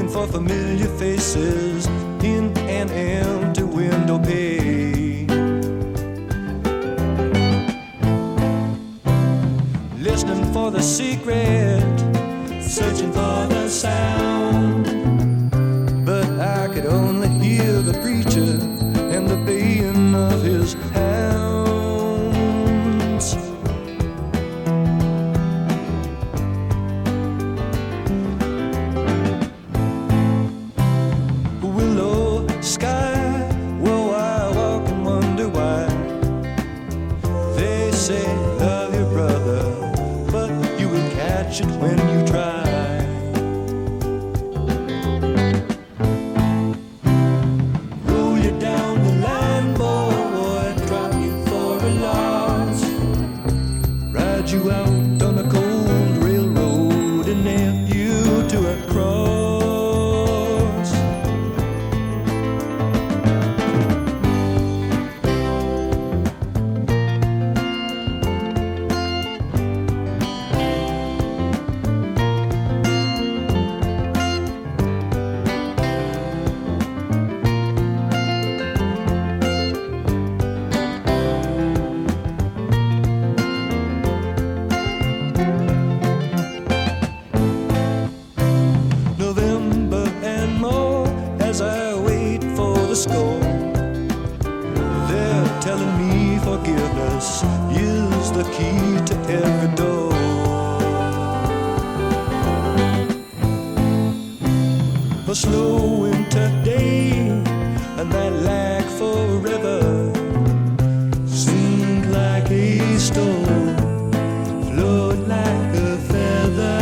looking for familiar faces in an empty window pane. Listening for the secret, searching for the sound, but I could only hear the preacher and the baying of his hounds. Willow sky, whoa, I walk and wonder why. They say love your brother, but you will catch it when you try. Roll you down the line, boy, drop you for a loss, ride you out on a cold railroad and nail you to a cross. November and more as I wait for the score. They're telling me forgiveness is the key to every door. A slow winter day and that lag forever seemed like a storm, flowed like a feather.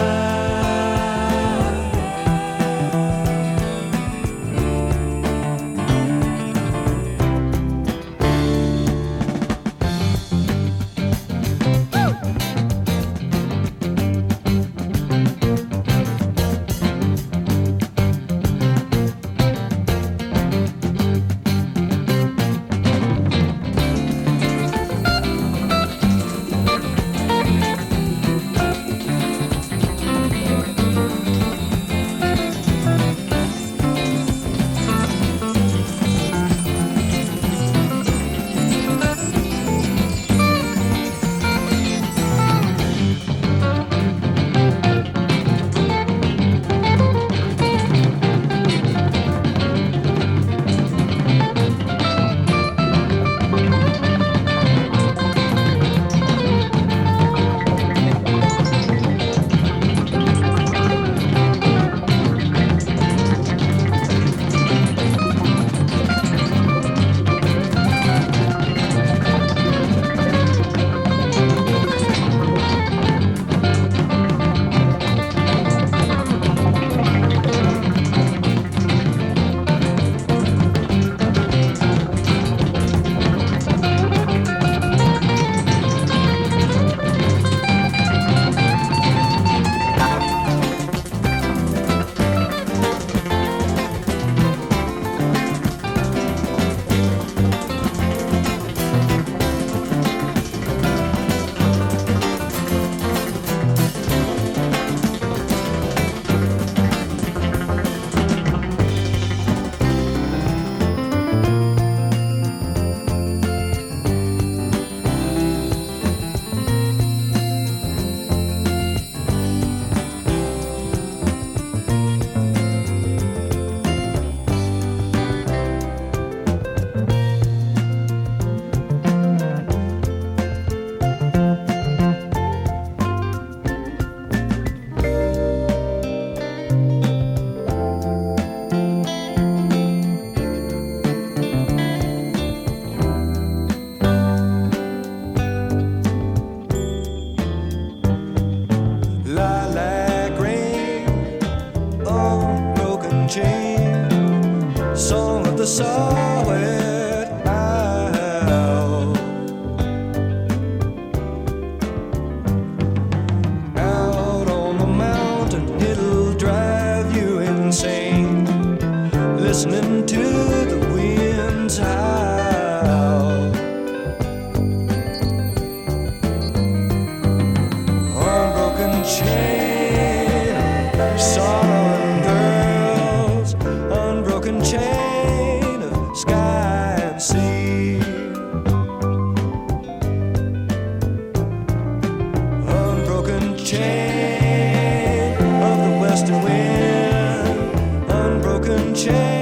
Lilac rain on broken chain, song of the Saw-Whet Owl. Out on the mountain, it'll drive you insane, listening to the winds howl. On broken chain, sorrow and pearl, rocking chair.